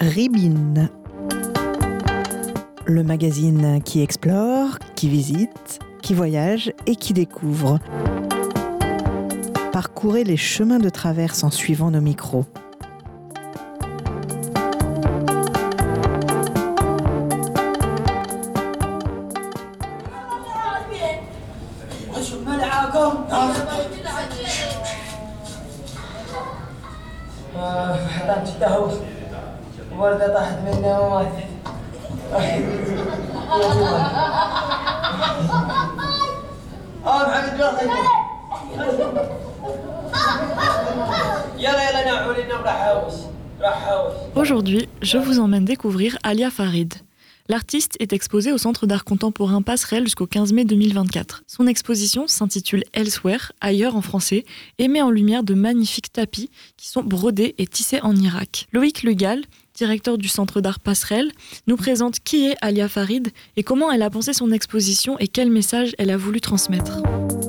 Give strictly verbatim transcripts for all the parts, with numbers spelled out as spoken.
Ribine, le magazine qui explore, qui visite, qui voyage et qui découvre. Parcourez les chemins de traverse en suivant nos micros. Aujourd'hui, je vous emmène découvrir Alia Farid. L'artiste est exposée au Centre d'art contemporain Passerelle jusqu'au quinze mai deux mille vingt-quatre. Son exposition s'intitule Elsewhere, ailleurs en français, et met en lumière de magnifiques tapis qui sont brodés et tissés en Irak. Loïc Lugal, directeur du Centre d'art Passerelle, nous présente qui est Alia Farid et comment elle a pensé son exposition et quel message elle a voulu transmettre.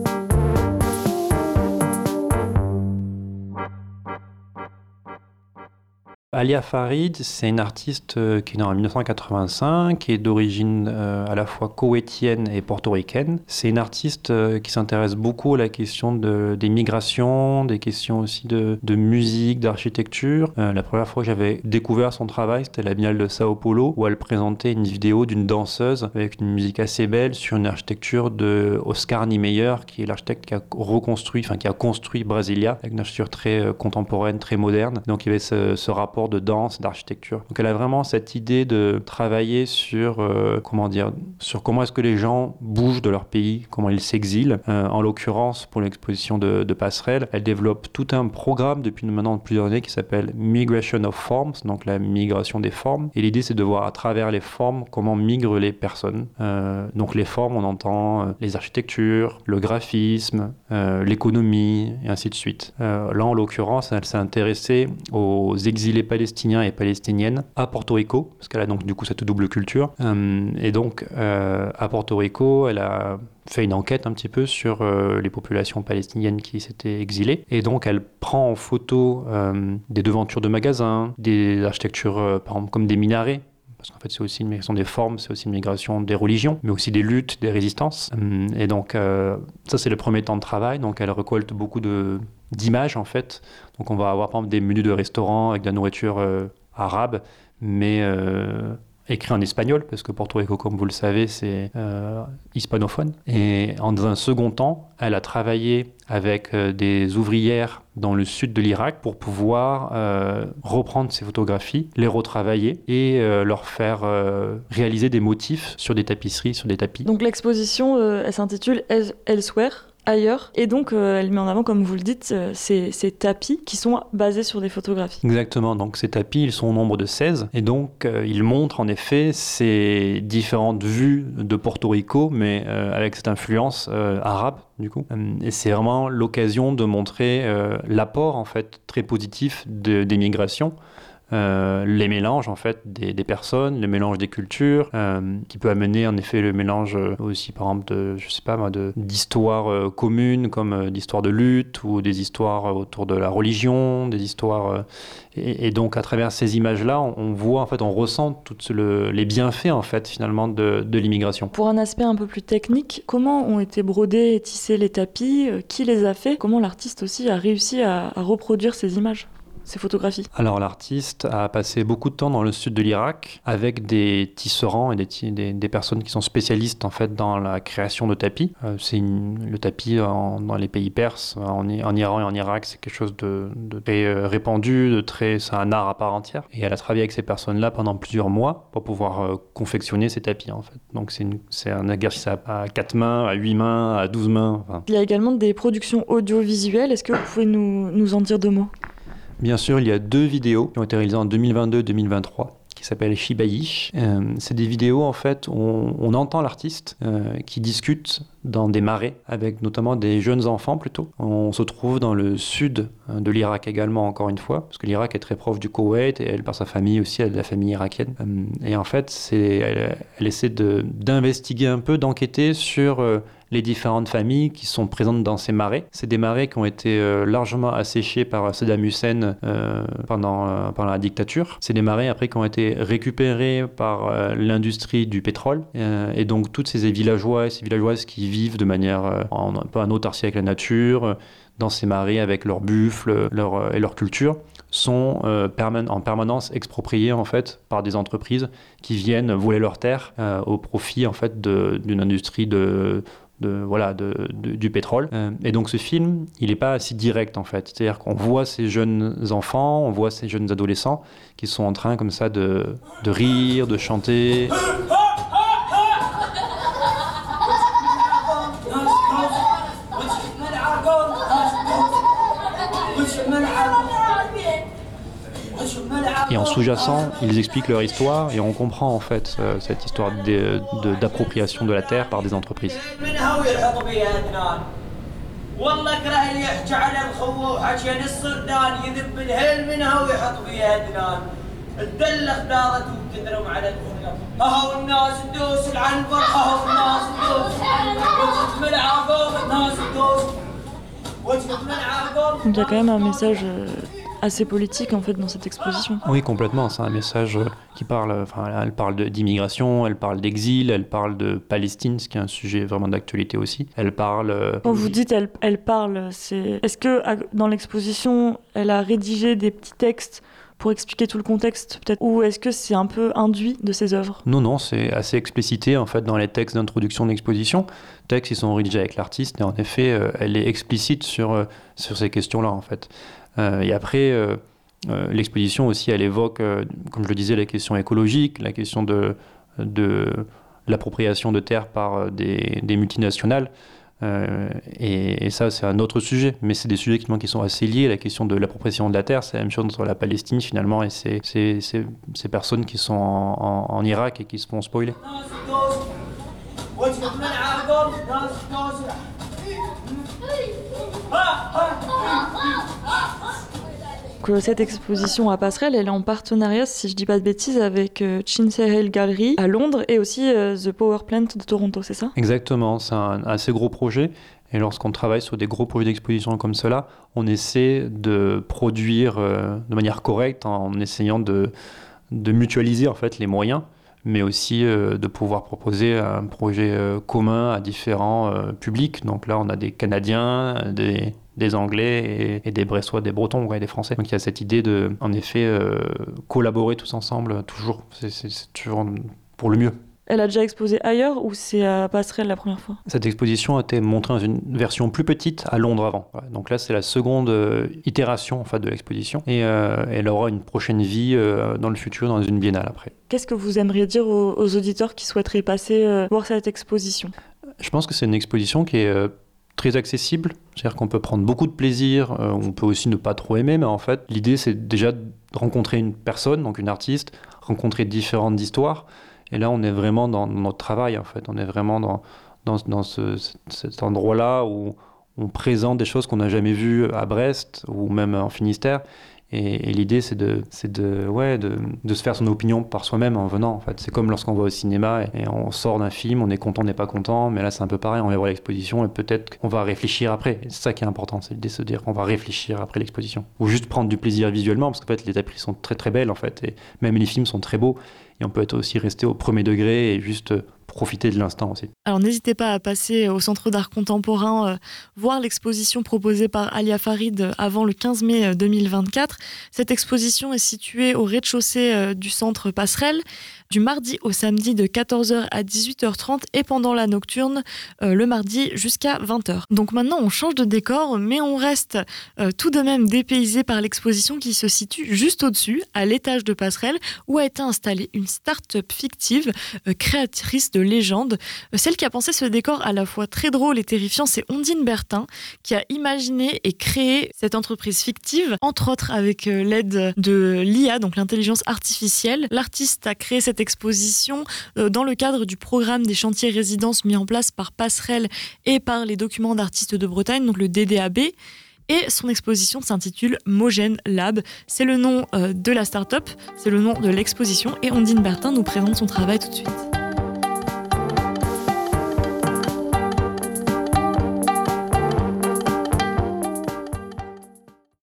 Alia Farid, c'est une artiste euh, qui est née en dix-neuf cent quatre-vingt-cinq, qui est d'origine euh, à la fois koweïtienne et portoricaine. C'est une artiste euh, qui s'intéresse beaucoup à la question de, des migrations, des questions aussi de, de musique, d'architecture. Euh, la première fois que j'avais découvert son travail, c'était à la Biennale de Sao Paulo, où elle présentait une vidéo d'une danseuse avec une musique assez belle sur une architecture de Oscar Niemeyer, qui est l'architecte qui a reconstruit, enfin qui a construit Brasilia, avec une architecture très euh, contemporaine, très moderne. Donc il y avait ce, ce rapport de danse, d'architecture. Donc elle a vraiment cette idée de travailler sur euh, comment dire, sur comment est-ce que les gens bougent de leur pays, comment ils s'exilent. Euh, en l'occurrence, pour l'exposition de, de Passerelle, elle développe tout un programme depuis maintenant plusieurs années qui s'appelle Migration of Forms, donc la migration des formes. Et l'idée, c'est de voir à travers les formes comment migrent les personnes. Euh, donc les formes, on entend euh, les architectures, le graphisme, euh, l'économie, et ainsi de suite. Euh, là, en l'occurrence, elle s'est intéressée aux exilés palestiniens et palestiniennes à Porto Rico, parce qu'elle a donc du coup cette double culture. Euh, et donc euh, à Porto Rico, elle a fait une enquête un petit peu sur euh, les populations palestiniennes qui s'étaient exilées. Et donc elle prend en photo euh, des devantures de magasins, des architectures euh, par exemple comme des minarets, parce qu'en fait c'est aussi une migration des formes, c'est aussi une migration des religions, mais aussi des luttes, des résistances. Et donc euh, ça c'est le premier temps de travail, donc elle récolte beaucoup de, d'images en fait. Donc on va avoir par exemple des menus de restaurants avec de la nourriture euh, arabe, mais euh, écrit en espagnol, parce que Porto Rico, comme vous le savez, c'est euh, hispanophone. Et en un second temps, elle a travaillé avec euh, des ouvrières dans le sud de l'Irak pour pouvoir euh, reprendre ces photographies, les retravailler et euh, leur faire euh, réaliser des motifs sur des tapisseries, sur des tapis. Donc l'exposition, euh, elle s'intitule Elsewhere, ailleurs, et donc euh, elle met en avant, comme vous le dites, euh, ces, ces tapis qui sont basés sur des photographies. Exactement, donc ces tapis, ils sont au nombre de seize, et donc euh, ils montrent en effet ces différentes vues de Porto Rico, mais euh, avec cette influence euh, arabe, du coup. Et c'est vraiment l'occasion de montrer euh, l'apport, en fait, très positif de, des migrations. Euh, les mélanges en fait des, des personnes, le mélange des cultures, euh, qui peut amener en effet le mélange euh, aussi par exemple de, je sais pas moi, de, d'histoires euh, communes comme euh, d'histoires de lutte ou des histoires autour de la religion, des histoires euh, et, et donc à travers ces images-là, on, on voit en fait, on ressent tous le, les bienfaits en fait finalement de, de l'immigration. Pour un aspect un peu plus technique, comment ont été brodés et tissés les tapis, euh, qui les a fait, comment l'artiste aussi a réussi à, à reproduire ces images, ces photographies? Alors l'artiste a passé beaucoup de temps dans le sud de l'Irak avec des tisserands et des, t- des, des personnes qui sont spécialistes en fait dans la création de tapis. Euh, c'est une, le tapis en, dans les pays perses, en, en Iran et en Irak, c'est quelque chose de, de très euh, répandu, de très, c'est un art à part entière. Et elle a travaillé avec ces personnes-là pendant plusieurs mois pour pouvoir euh, confectionner ces tapis en fait. Donc c'est, une, c'est un exercice à, à quatre mains, à huit mains, à douze mains. Enfin. Il y a également des productions audiovisuelles. Est-ce que vous pouvez nous, nous en dire deux mots? Bien sûr, il y a deux vidéos qui ont été réalisées en deux mille vingt-deux deux mille vingt-trois qui s'appellent Shibayish. Euh, c'est des vidéos, en fait, où on, on entend l'artiste euh, qui discute dans des marais avec notamment des jeunes enfants plutôt. On se trouve dans le sud de l'Irak également, encore une fois, parce que l'Irak est très proche du Koweït et elle, par sa famille aussi, elle est de la famille irakienne. Et en fait, c'est, elle, elle essaie de, d'investiguer un peu, d'enquêter sur euh, les différentes familles qui sont présentes dans ces marais. C'est des marais qui ont été euh, largement asséchés par Saddam Hussein euh, pendant, euh, pendant la dictature. C'est des marais après qui ont été récupérés par euh, l'industrie du pétrole. Euh, et donc toutes ces villageois et ces villageoises qui vivent de manière euh, en, un peu en autarcie avec la nature, euh, dans ces marais avec leurs buffles leur, euh, et leur culture, sont euh, perman- en permanence expropriés en fait par des entreprises qui viennent voler leurs terres euh, au profit en fait de, d'une industrie de De, voilà, de, de, du pétrole. Euh, et donc ce film, il n'est pas si direct en fait. C'est-à-dire qu'on voit ces jeunes enfants, on voit ces jeunes adolescents qui sont en train comme ça de, de rire, de chanter. Et en sous-jacent, ils expliquent leur histoire et on comprend en fait euh, cette histoire de, de, d'appropriation de la terre par des entreprises. Donc il y a quand même un message assez politique en fait dans cette exposition. Oui, complètement. C'est un message qui parle, enfin, elle parle de, d'immigration, elle parle d'exil, elle parle de Palestine, ce qui est un sujet vraiment d'actualité aussi. Elle parle. Quand vous dites elle, elle parle, c'est est-ce que dans l'exposition, elle a rédigé des petits textes pour expliquer tout le contexte, peut-être, ou est-ce que c'est un peu induit de ses œuvres ? Non, non, c'est assez explicité en fait dans les textes d'introduction de l'exposition. Les textes, ils sont rédigés avec l'artiste et en effet, euh, elle est explicite sur euh, sur ces questions-là en fait. Euh, et après, euh, euh, l'exposition aussi, elle évoque, euh, comme je le disais, la question écologique, la question de de l'appropriation de terres par des, des multinationales. Euh, et, et ça, c'est un autre sujet, mais c'est des sujets qui, qui sont assez liés. La question de l'appropriation de la terre, c'est la même chose entre la Palestine finalement et ces, ces, ces, ces personnes qui sont en, en, en Irak et qui se font spoiler. Que cette exposition à Passerelle, elle est en partenariat, si je dis pas de bêtises, avec euh, Chinsehel Gallery à Londres et aussi euh, The Power Plant de Toronto, c'est ça ? Exactement, c'est un assez gros projet. Et lorsqu'on travaille sur des gros projets d'exposition comme cela, on essaie de produire euh, de manière correcte en essayant de, de mutualiser en fait les moyens, mais aussi euh, de pouvoir proposer un projet euh, commun à différents euh, publics. Donc là, on a des Canadiens, des, des Anglais et, et des Bressois, des Bretons, ouais, des Français. Donc il y a cette idée de, en effet, euh, collaborer tous ensemble, toujours. C'est, c'est, c'est toujours pour le mieux. Elle a déjà exposé ailleurs ou c'est à Passerelle la première fois ? Cette exposition a été montrée dans une version plus petite à Londres avant. Donc là, c'est la seconde euh, itération en fait, de l'exposition. Et euh, elle aura une prochaine vie euh, dans le futur, dans une biennale après. Qu'est-ce que vous aimeriez dire aux, aux auditeurs qui souhaiteraient passer euh, voir cette exposition ? Je pense que c'est une exposition qui est euh, très accessible. C'est-à-dire qu'on peut prendre beaucoup de plaisir. Euh, on peut aussi ne pas trop aimer. Mais en fait, l'idée, c'est déjà de rencontrer une personne, donc une artiste, rencontrer différentes histoires. Et là, on est vraiment dans notre travail, en fait. On est vraiment dans, dans, dans ce, cet endroit-là où on présente des choses qu'on n'a jamais vues à Brest ou même en Finistère. Et, et l'idée, c'est, de, c'est de, ouais, de, de se faire son opinion par soi-même en venant, en fait. C'est comme lorsqu'on va au cinéma et, et on sort d'un film, on est content, on n'est pas content. Mais là, c'est un peu pareil. On va voir l'exposition et peut-être qu'on va réfléchir après. Et c'est ça qui est important, c'est l'idée de se dire qu'on va réfléchir après l'exposition. Ou juste prendre du plaisir visuellement, parce qu'en fait, les tapisseries sont très, très belles, en fait. Et même les films sont très beaux. Et on peut être aussi rester au premier degré et juste profiter de l'instant aussi. Alors n'hésitez pas à passer au Centre d'art contemporain, euh, voir l'exposition proposée par Alia Farid avant le quinze mai deux mille vingt-quatre. Cette exposition est située au rez-de-chaussée euh, du centre Passerelle, du mardi au samedi de quatorze heures à dix-huit heures trente et pendant la nocturne euh, le mardi jusqu'à vingt heures. Donc maintenant on change de décor, mais on reste euh, tout de même dépaysé par l'exposition qui se situe juste au-dessus, à l'étage de Passerelle, où a été installée une start-up fictive, euh, créatrice de légende. Euh, celle qui a pensé ce décor à la fois très drôle et terrifiant, c'est Ondine Bertin, qui a imaginé et créé cette entreprise fictive, entre autres avec euh, l'aide de l'I A, donc l'intelligence artificielle. L'artiste a créé cette exposition euh, dans le cadre du programme des chantiers résidences mis en place par Passerelle et par les documents d'artistes de Bretagne, donc le D D A B. Et son exposition s'intitule Mogène Lab. C'est le nom euh, de la start-up, c'est le nom de l'exposition. Et Ondine Bertin nous présente son travail tout de suite.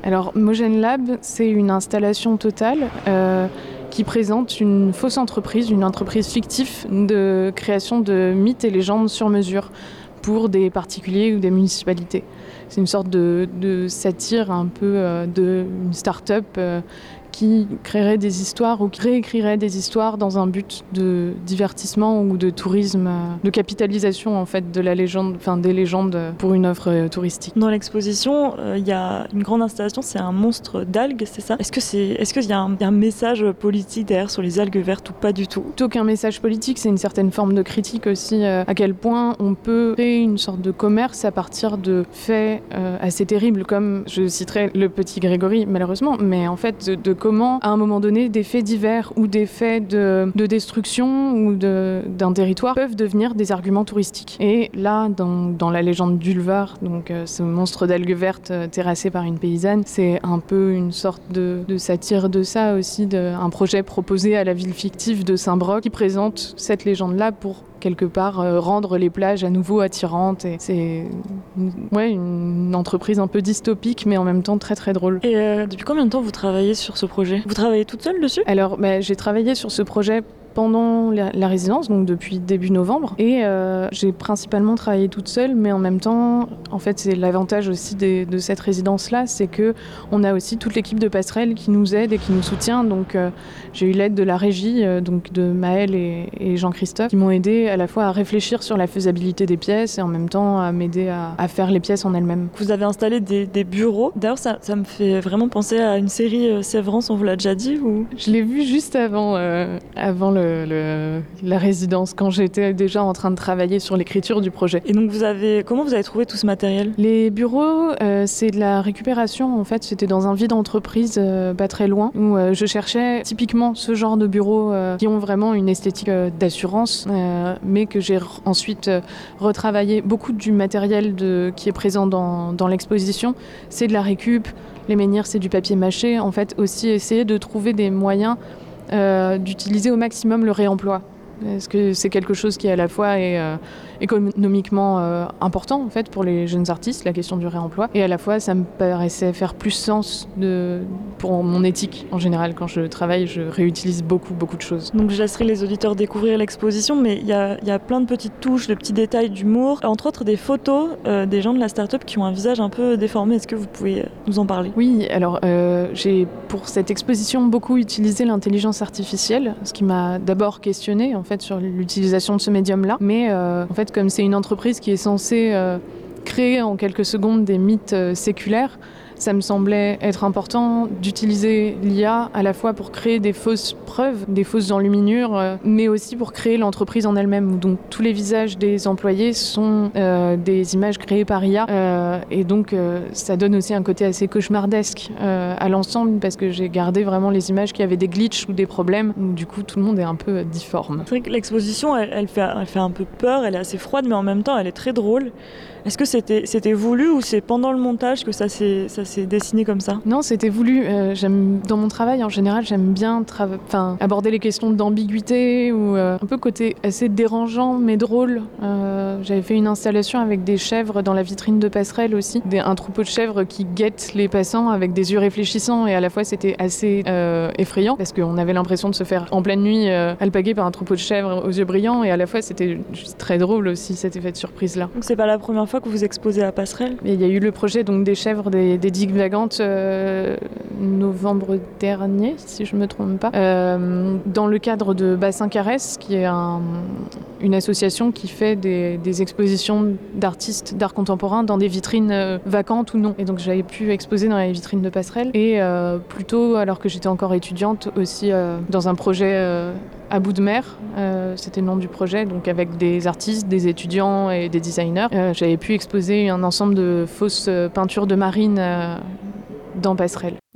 Alors, Mogen Lab, c'est une installation totale euh, qui présente une fausse entreprise, une entreprise fictive de création de mythes et légendes sur mesure pour des particuliers ou des municipalités. C'est une sorte de, de satire un peu euh, d'une start-up euh, qui créerait des histoires ou qui réécrirait des histoires dans un but de divertissement ou de tourisme, de capitalisation en fait de la légende, enfin des légendes pour une offre touristique. Dans l'exposition, il euh, y a une grande installation, c'est un monstre d'algues, c'est ça ? Est-ce que c'est, est-ce qu'il y a un, y a un message politique derrière sur les algues vertes ou pas du tout ? Plutôt qu'un message politique, c'est une certaine forme de critique aussi euh, à quel point on peut créer une sorte de commerce à partir de faits euh, assez terribles, comme je citerai le petit Grégory malheureusement, mais en fait de, de comment, à un moment donné, des faits divers ou des faits de, de destruction ou de, d'un territoire peuvent devenir des arguments touristiques. Et là, dans, dans la légende d'Ulvar, donc euh, ce monstre d'algues vertes euh, terrassé par une paysanne, c'est un peu une sorte de, de satire de ça aussi, de, un projet proposé à la ville fictive de Saint-Broc qui présente cette légende-là pour quelque part euh, rendre les plages à nouveau attirantes. Et c'est une, ouais, une entreprise un peu dystopique, mais en même temps très très drôle. Et euh, depuis combien de temps vous travaillez sur ce projet ? Vous travaillez toute seule dessus ? Alors, bah, j'ai travaillé sur ce projet pendant la, la résidence, donc depuis début novembre, et euh, j'ai principalement travaillé toute seule, mais en même temps, en fait, c'est l'avantage aussi des, de cette résidence-là, c'est que on a aussi toute l'équipe de Passerelle qui nous aide et qui nous soutient. Donc, euh, j'ai eu l'aide de la régie, euh, donc de Maëlle et, et Jean-Christophe, qui m'ont aidé à la fois à réfléchir sur la faisabilité des pièces et en même temps à m'aider à, à faire les pièces en elles-mêmes. Vous avez installé des, des bureaux. D'ailleurs, ça, ça me fait vraiment penser à une série euh, Sévrance, on vous l'a déjà dit ou... Je l'ai vu juste avant, euh, avant le Le, la résidence, quand j'étais déjà en train de travailler sur l'écriture du projet. Et donc vous avez, comment vous avez trouvé tout ce matériel ? Les bureaux, euh, c'est de la récupération. En fait, c'était dans un vide entreprise euh, pas très loin, où euh, je cherchais typiquement ce genre de bureaux euh, qui ont vraiment une esthétique euh, d'assurance, euh, mais que j'ai r- ensuite euh, retravaillé. Beaucoup du matériel de, qui est présent dans, dans l'exposition, c'est de la récup. Les menhirs, c'est du papier mâché. En fait, aussi essayer de trouver des moyens Euh, d'utiliser au maximum le réemploi. Parce que c'est quelque chose qui à la fois est euh, économiquement euh, important en fait pour les jeunes artistes, la question du réemploi, et à la fois ça me paraissait faire plus sens de, pour mon éthique en général. Quand je travaille, je réutilise beaucoup beaucoup de choses. Donc je laisserai les auditeurs découvrir l'exposition, mais il y a, y a plein de petites touches, de petits détails d'humour, entre autres des photos euh, des gens de la start-up qui ont un visage un peu déformé. Est-ce que vous pouvez nous en parler ? Oui, alors euh, j'ai pour cette exposition beaucoup utilisé l'intelligence artificielle, ce qui m'a d'abord questionné en fait sur l'utilisation de ce médium-là, mais euh, en fait comme c'est une entreprise qui est censée euh, créer en quelques secondes des mythes euh, séculaires, ça me semblait être important d'utiliser l'I A à la fois pour créer des fausses preuves, des fausses enluminures, euh, mais aussi pour créer l'entreprise en elle-même. Donc tous les visages des employés sont euh, des images créées par I A, euh, et donc euh, ça donne aussi un côté assez cauchemardesque euh, à l'ensemble, parce que j'ai gardé vraiment les images qui avaient des glitches ou des problèmes, où du coup tout le monde est un peu difforme. C'est vrai que l'exposition, elle, elle, fait, elle fait un peu peur, elle est assez froide, mais en même temps elle est très drôle. Est-ce que c'était, c'était voulu ou c'est pendant le montage que ça s'est, ça s'est dessiné comme ça ? Non, c'était voulu. Euh, j'aime, dans mon travail, en général, j'aime bien trava- aborder les questions d'ambiguïté ou euh, un peu côté assez dérangeant mais drôle. Euh, j'avais fait une installation avec des chèvres dans la vitrine de Passerelle aussi. Des, un troupeau de chèvres qui guettent les passants avec des yeux réfléchissants, et à la fois c'était assez euh, effrayant parce qu'on avait l'impression de se faire en pleine nuit euh, alpaguer par un troupeau de chèvres aux yeux brillants, et à la fois c'était juste très drôle aussi cet effet de surprise-là. Donc c'est pas la première fois que vous exposez à Passerelle ? Et il y a eu le projet donc, des chèvres des, des digues vagantes euh, novembre dernier, si je ne me trompe pas, euh, dans le cadre de Bassin Caresse, qui est un, une association qui fait des, des expositions d'artistes d'art contemporain dans des vitrines euh, vacantes ou non. Et donc j'avais pu exposer dans les vitrines de Passerelle, et euh, plutôt alors que j'étais encore étudiante aussi euh, dans un projet euh, à bout de mer, euh, c'était le nom du projet, donc avec des artistes, des étudiants et des designers. Euh, j'avais pu exposer un ensemble de fausses peintures de marine euh, dans Passerelle.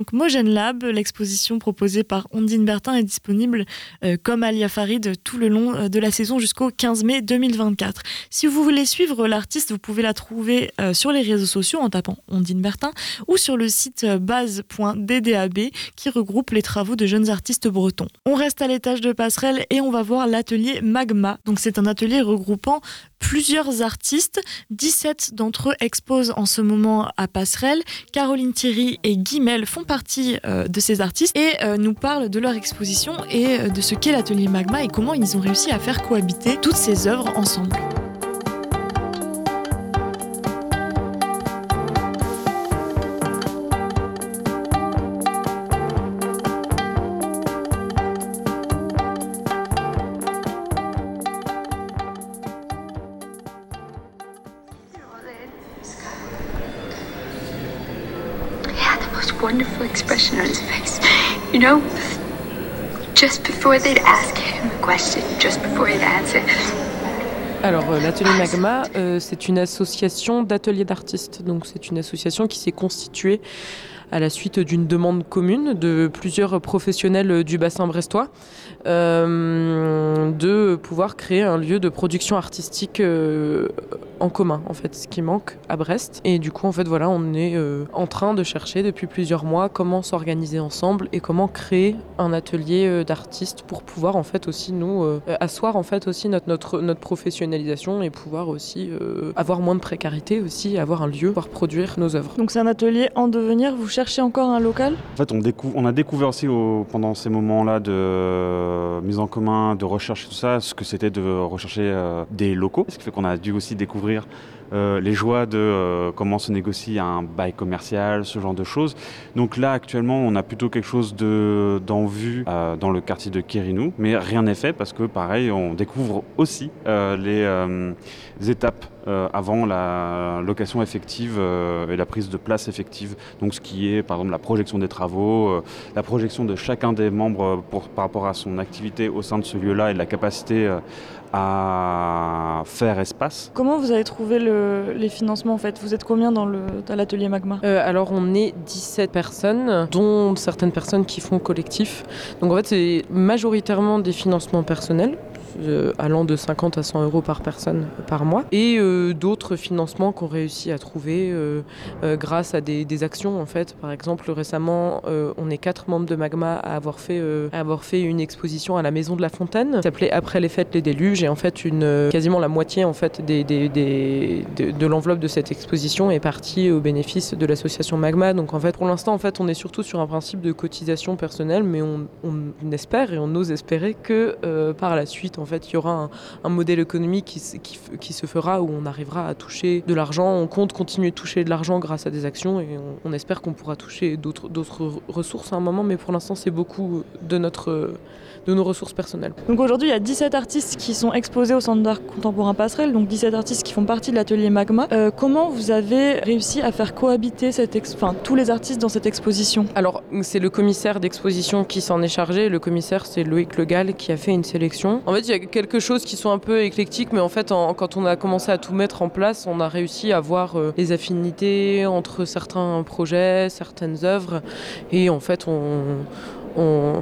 Donc Mogen Lab, l'exposition proposée par Ondine Bertin, est disponible euh, comme Alia Farid tout le long euh, de la saison jusqu'au quinze mai deux mille vingt-quatre. Si vous voulez suivre l'artiste, vous pouvez la trouver euh, sur les réseaux sociaux en tapant Ondine Bertin ou sur le site euh, base point d d a b qui regroupe les travaux de jeunes artistes bretons. On reste à l'étage de Passerelle et on va voir l'atelier Magma. Donc c'est un atelier regroupant plusieurs artistes. dix-sept d'entre eux exposent en ce moment à Passerelle. Caroline Thierry et Guimel font partie euh, de ces artistes et euh, nous parlent de leur exposition et euh, de ce qu'est l'atelier Magma et comment ils ont réussi à faire cohabiter toutes ces œuvres ensemble. Wonderful expression on his face. You know, just before they'd ask him a question, just before he'd answer. Alors, euh, l'atelier Magma, euh, c'est une association d'ateliers d'artistes. Donc, c'est une association qui s'est constituée à la suite d'une demande commune de plusieurs professionnels du bassin brestois euh, de pouvoir créer un lieu de production artistique euh, en commun, en fait, ce qui manque à Brest. Et du coup, en fait, voilà, on est euh, en train de chercher depuis plusieurs mois comment s'organiser ensemble et comment créer un atelier euh, d'artistes pour pouvoir, en fait, aussi nous euh, asseoir, en fait, aussi notre, notre, notre professionnalisation et pouvoir aussi euh, avoir moins de précarité aussi, avoir un lieu pour pouvoir produire nos œuvres. Donc c'est un atelier en devenir, vous cherchez encore un local ? En fait, on, décou- on a découvert aussi au, pendant ces moments-là de euh, mise en commun, de recherche et tout ça, ce que c'était de rechercher euh, des locaux. Ce qui fait qu'on a dû aussi découvrir euh, les joies de euh, comment se négocie un bail commercial, ce genre de choses. Donc là, actuellement, on a plutôt quelque chose de, d'en vue euh, dans le quartier de Kérinou, mais rien n'est fait parce que, pareil, on découvre aussi euh, les, euh, les étapes Euh, avant la location effective euh, et la prise de place effective. Donc ce qui est par exemple la projection des travaux, euh, la projection de chacun des membres pour, par rapport à son activité au sein de ce lieu-là et de la capacité euh, à faire espace. Comment vous avez trouvé le, les financements en fait ? Vous êtes combien dans, le, dans l'atelier Magma ? euh, Alors on est dix-sept personnes, dont certaines personnes qui font collectif. Donc en fait c'est majoritairement des financements personnels. Euh, allant de cinquante à cent euros par personne par mois et euh, d'autres financements qu'on réussit à trouver euh, euh, grâce à des, des actions en fait. Par exemple récemment euh, on est quatre membres de Magma à avoir fait, euh, à avoir fait une exposition à la Maison de la Fontaine qui s'appelait Après les fêtes les déluges et en fait une, euh, quasiment la moitié en fait des, des, des, de, de l'enveloppe de cette exposition est partie au bénéfice de l'association Magma. Donc en fait pour l'instant en fait on est surtout sur un principe de cotisation personnelle mais on, on espère et on ose espérer que euh, par la suite en fait, il y aura un, un modèle économique qui, qui, qui se fera où on arrivera à toucher de l'argent. On compte continuer de toucher de l'argent grâce à des actions et on, on espère qu'on pourra toucher d'autres, d'autres ressources à un moment, mais pour l'instant, c'est beaucoup de, notre, de nos ressources personnelles. Donc aujourd'hui, il y a dix-sept artistes qui sont exposés au Centre d'art contemporain Passerelle, donc dix-sept artistes qui font partie de l'atelier Magma. Euh, comment vous avez réussi à faire cohabiter cette ex- enfin, tous les artistes dans cette exposition ? Alors, c'est le commissaire d'exposition qui s'en est chargé. Le commissaire, c'est Loïc Legal qui a fait une sélection. En fait, il y a quelque chose qui sont un peu éclectiques, mais en fait, en, quand on a commencé à tout mettre en place, on a réussi à voir euh, les affinités entre certains projets, certaines œuvres, et en fait, on, on,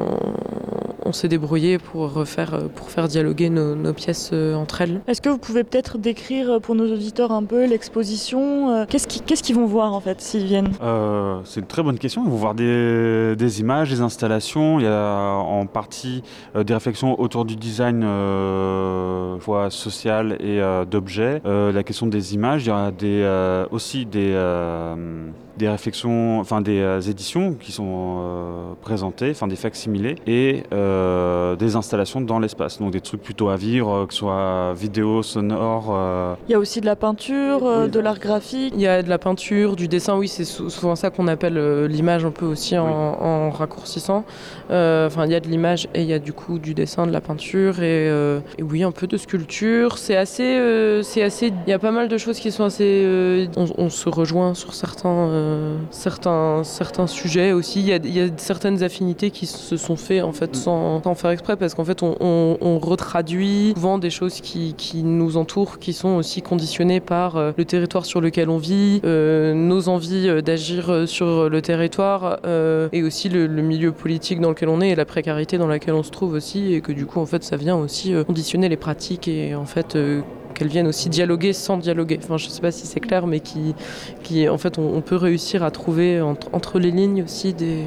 on s'est débrouillé pour, refaire, pour faire dialoguer nos, nos pièces euh, entre elles. Est-ce que vous pouvez peut-être décrire pour nos auditeurs un peu l'exposition ? euh, Qu'est-ce qu'ils, qu'est-ce qu'ils vont voir en fait s'ils viennent ? Euh, c'est une très bonne question. Ils vont voir des, des images, des installations. Il y a en partie euh, des réflexions autour du design euh, social et euh, d'objets. Euh, la question des images, il y aura des, euh, aussi des, euh, des réflexions, enfin des euh, éditions qui sont euh, présentées, enfin des facsimilés et euh, des installations dans l'espace. Donc des trucs plutôt à vivre, euh, que ce soit vidéo, sonore. Euh... Il y a aussi de la peinture, euh, oui. de l'art graphique. Il y a de la peinture, du dessin, oui, c'est souvent ça qu'on appelle euh, l'image un peu aussi en, oui. en raccourcissant. Euh, enfin, il y a de l'image et il y a du coup du dessin, de la peinture et, euh, et oui, un peu de sculpture. C'est assez, euh, c'est assez. Il y a pas mal de choses qui sont assez. Euh, on, on se rejoint sur certains, euh, certains, certains sujets aussi. Il y a, il y a certaines affinités qui se sont faites en fait sans sans, sans faire exprès, parce qu'en fait, on, on, on retraduit souvent des choses qui, qui nous entourent, qui sont aussi conditionnées par euh, le territoire sur lequel on vit, euh, nos envies d'agir sur le territoire, euh, et aussi le, le milieu politique dans lequel on est et la précarité dans laquelle on se trouve aussi, et que du coup, en fait, ça vient aussi euh, conditionner les pratiques et en fait... Euh, qu'elles viennent aussi dialoguer sans dialoguer. Enfin, je ne sais pas si c'est clair, mais qui, qui en fait, on, on peut réussir à trouver entre, entre les lignes aussi des,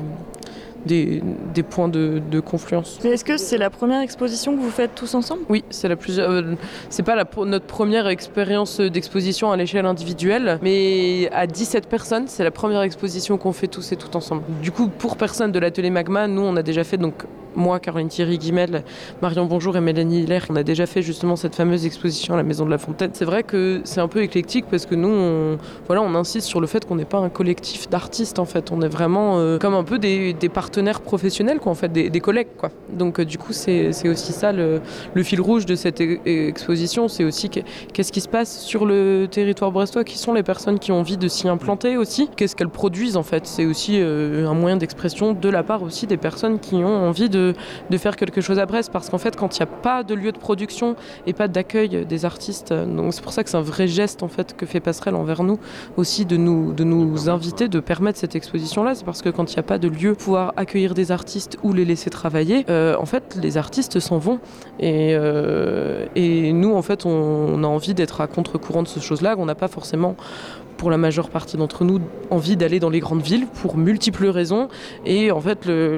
des, des points de, de confluence. Mais est-ce que c'est la première exposition que vous faites tous ensemble ? Oui, c'est la plus. Euh, c'est pas la, notre première expérience d'exposition à l'échelle individuelle, mais à dix-sept personnes, c'est la première exposition qu'on fait tous et toutes ensemble. Du coup, pour personne de l'atelier Magma, nous, on a déjà fait donc. Moi, Caroline Thierry Guimel, Marion Bonjour et Mélanie Hiller, on a déjà fait justement cette fameuse exposition à la Maison de la Fontaine. C'est vrai que c'est un peu éclectique parce que nous, on, voilà, on insiste sur le fait qu'on n'est pas un collectif d'artistes en fait. On est vraiment euh, comme un peu des, des partenaires professionnels, quoi, en fait, des, des collègues, quoi. Donc euh, du coup, c'est, c'est aussi ça le, le fil rouge de cette e- exposition. C'est aussi que, qu'est-ce qui se passe sur le territoire brestois, qui sont les personnes qui ont envie de s'y implanter aussi, qu'est-ce qu'elles produisent en fait. C'est aussi euh, un moyen d'expression de la part aussi des personnes qui ont envie de De, de faire quelque chose à Brest, parce qu'en fait quand il n'y a pas de lieu de production et pas d'accueil des artistes, donc c'est pour ça que c'est un vrai geste en fait que fait Passerelle envers nous aussi, de nous, de nous inviter, de permettre cette exposition là. C'est parce que quand il n'y a pas de lieu pour pouvoir accueillir des artistes ou les laisser travailler, euh, en fait les artistes s'en vont et, euh, et nous en fait on, on a envie d'être à contre-courant de ces choses là, qu'on n'a pas forcément pour la majeure partie d'entre nous envie d'aller dans les grandes villes pour multiples raisons, et en fait le,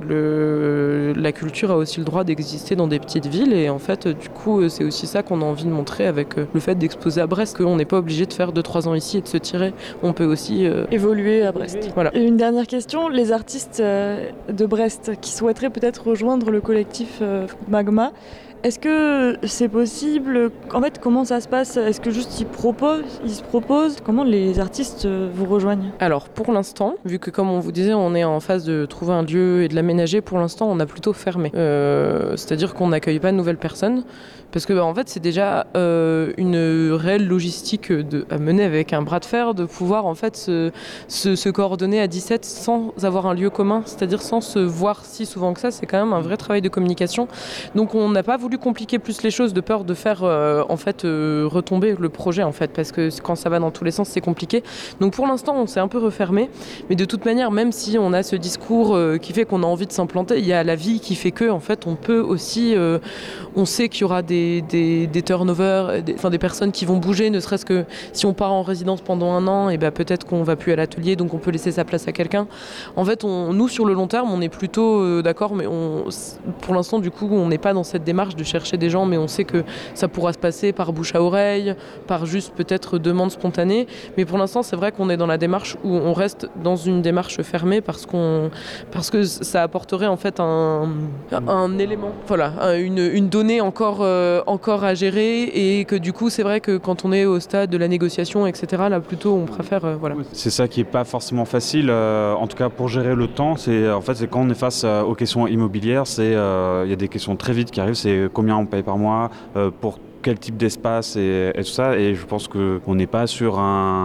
le, la culture a aussi le droit d'exister dans des petites villes, et en fait du coup c'est aussi ça qu'on a envie de montrer avec le fait d'exposer à Brest, qu'on n'est pas obligé de faire deux trois ans ici et de se tirer, on peut aussi euh... évoluer à Brest. Voilà. Et une dernière question, les artistes euh, de Brest qui souhaiteraient peut-être rejoindre le collectif euh, Magma, est-ce que c'est possible ? En fait, comment ça se passe ? Est-ce que juste ils proposent, ils se proposent ? Comment les artistes vous rejoignent ? Alors, pour l'instant, vu que comme on vous disait, on est en phase de trouver un lieu et de l'aménager, pour l'instant, on a plutôt fermé. Euh, c'est-à-dire qu'on n'accueille pas de nouvelles personnes. Parce que, bah, en fait, c'est déjà euh, une réelle logistique de, à mener avec un bras de fer, de pouvoir en fait se, se, se coordonner à dix-sept sans avoir un lieu commun, c'est-à-dire sans se voir si souvent que ça. C'est quand même un vrai travail de communication. Donc, on n'a pas voulu compliquer plus les choses de peur de faire euh, en fait euh, retomber le projet en fait, parce que quand ça va dans tous les sens, c'est compliqué. Donc, pour l'instant, on s'est un peu refermé. Mais de toute manière, même si on a ce discours euh, qui fait qu'on a envie de s'implanter, il y a la vie qui fait que en fait, on peut aussi, euh, on sait qu'il y aura des Des, des turnovers, des, enfin des personnes qui vont bouger, ne serait-ce que si on part en résidence pendant un an, et ben peut-être qu'on va plus à l'atelier, donc on peut laisser sa place à quelqu'un. En fait, on, nous sur le long terme, on est plutôt euh, d'accord, mais on, pour l'instant, du coup, on n'est pas dans cette démarche de chercher des gens, mais on sait que ça pourra se passer par bouche à oreille, par juste peut-être demande spontanée. Mais pour l'instant, c'est vrai qu'on est dans la démarche où on reste dans une démarche fermée parce qu'on, parce que ça apporterait en fait un, un élément, voilà, une, une donnée encore. Euh, encore à gérer, et que du coup c'est vrai que quand on est au stade de la négociation etc, là plutôt on préfère euh, voilà. C'est ça qui est pas forcément facile, euh, en tout cas pour gérer le temps. C'est en fait c'est quand on est face euh, aux questions immobilières, c'est il euh, y a des questions très vite qui arrivent, c'est combien on paye par mois, euh, pour quel type d'espace et, et tout ça, et je pense qu'on n'est pas sur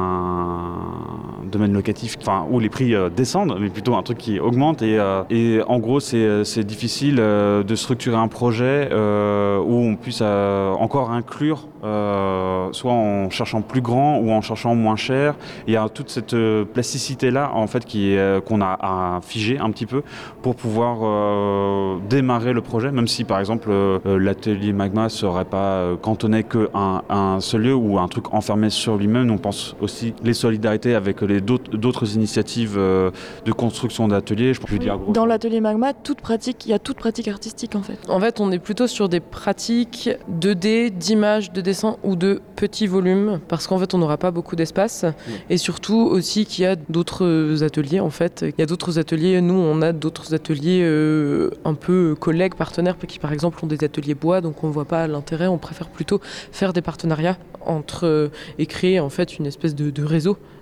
un domaine locatif enfin, où les prix euh, descendent, mais plutôt un truc qui augmente, et, euh, et en gros c'est, c'est difficile euh, de structurer un projet euh, où on puisse euh, encore inclure euh, soit en cherchant plus grand ou en cherchant moins cher. Il y a toute cette euh, plasticité là en fait qui est, euh, qu'on a à figer un petit peu pour pouvoir euh, démarrer le projet, même si par exemple euh, l'atelier Magma serait pas euh, cantonné qu'à un, un seul lieu ou un truc enfermé sur lui-même. On pense aussi les solidarités avec les d'autres, d'autres initiatives euh, de construction d'ateliers. Je, je veux dire, gros, dans l'atelier Magma, toute pratique, il y a toute pratique artistique en fait. En fait, on est plutôt sur des pratiques deux D, d'images, de dessin ou de petits volumes, parce qu'en fait, on n'aura pas beaucoup d'espace. Oui. Et surtout aussi qu'il y a d'autres ateliers en fait. Il y a d'autres ateliers. Nous, on a d'autres ateliers euh, un peu collègues, partenaires, qui par exemple ont des ateliers bois, donc on ne voit pas l'intérêt. On préfère plutôt faire des partenariats entre euh, et créer en fait une espèce de, de réseau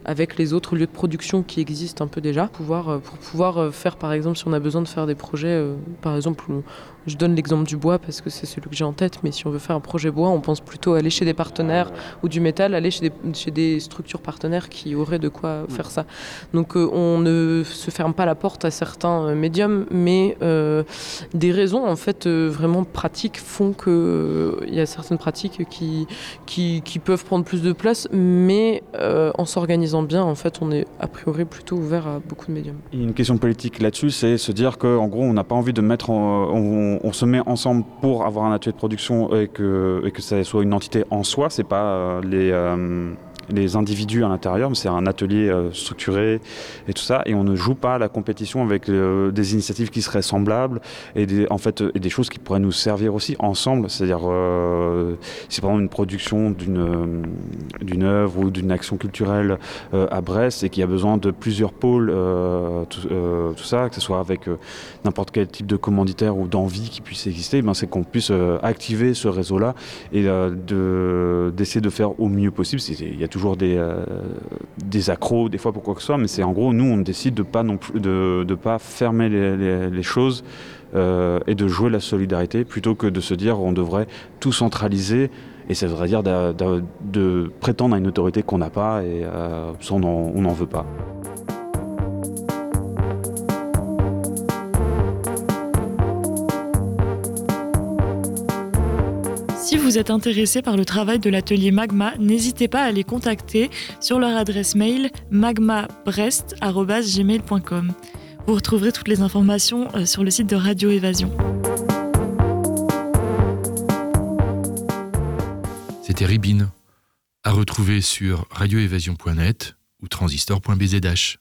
avec les autres lieux de production qui existent un peu déjà, pouvoir, euh, pour pouvoir faire, par exemple, si on a besoin de faire des projets, euh, par exemple, je donne l'exemple du bois parce que c'est celui que j'ai en tête, mais si on veut faire un projet bois, on pense plutôt aller chez des partenaires, ou du métal, aller chez des, chez des structures partenaires qui auraient de quoi faire ça. Donc euh, on ne se ferme pas la porte à certains euh, médiums, mais euh, des raisons en fait euh, vraiment pratiques font qu'il euh, y a certaines pratiques qui, qui, qui peuvent prendre plus de place, mais euh, en s'organisant bien, en fait, on est a priori plutôt ouvert à beaucoup de médiums. Et une question politique là-dessus, c'est se dire qu'en gros, on n'a pas envie de mettre en, on, on se met ensemble pour avoir un atelier de production et que, et que ça soit une entité en soi, c'est pas euh, les... Euh les individus à l'intérieur, mais c'est un atelier euh, structuré et tout ça, et on ne joue pas à la compétition avec euh, des initiatives qui seraient semblables et des, en fait, et des choses qui pourraient nous servir aussi ensemble, c'est-à-dire euh, si par exemple une production d'une, euh, d'une œuvre ou d'une action culturelle euh, à Brest et qu'il y a besoin de plusieurs pôles, euh, tout, euh, tout ça, que ce soit avec euh, n'importe quel type de commanditaire ou d'envie qui puisse exister, ben c'est qu'on puisse euh, activer ce réseau-là et euh, de, d'essayer de faire au mieux possible. C'est, il y a toujours des, euh, des accros des fois pour quoi que ce soit, mais c'est en gros nous on décide de pas non plus de, de pas fermer les, les, les choses euh, et de jouer la solidarité plutôt que de se dire on devrait tout centraliser, et ça voudrait dire de, de, de prétendre à une autorité qu'on n'a pas, et euh, ça on n'en veut pas. Si vous êtes intéressé par le travail de l'atelier Magma, n'hésitez pas à les contacter sur leur adresse mail magmabrest arobase gmail point com. Vous retrouverez toutes les informations sur le site de Radio Évasion. C'était Ribine, à retrouver sur radio évasion point net ou transistor point b z h.